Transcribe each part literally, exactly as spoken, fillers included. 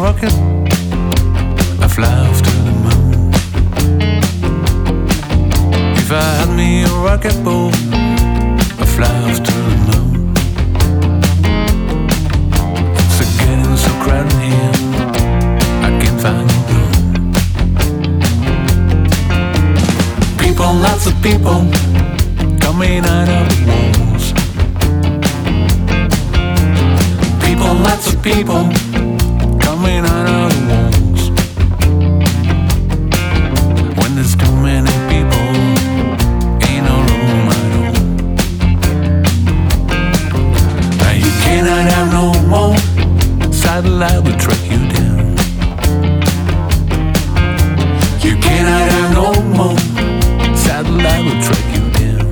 rocket, I fly off to the moon. If I had me a rocket boat, I fly off to the moon. It's getting so crowded here, I can't find no room. People, lots of people coming out of the walls. People, lots of people coming out of the walls. When there's too many people, ain't no room at all. Now you cannot have no more. Satellite will track you down. You cannot have no more. Satellite will track you down.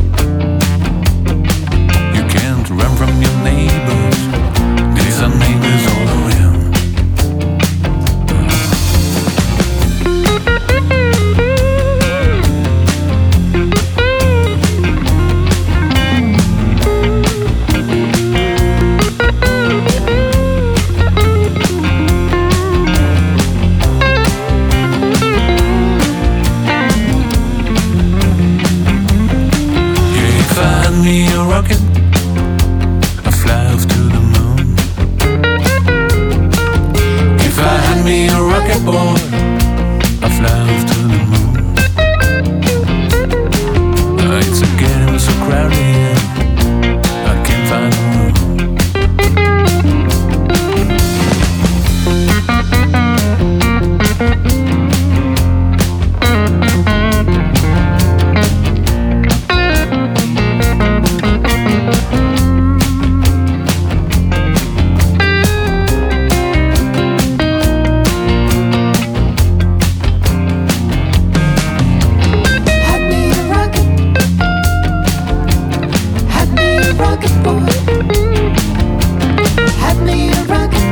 You can't run from your neighbors. These are neighbors all around. Me a rocket, I fly off to the moon. If I had me a rocket boy, I fly off to the moon. Uh, it's a getting so crowded here, I can't find a room. Had me a rocket boy. Had me a rocket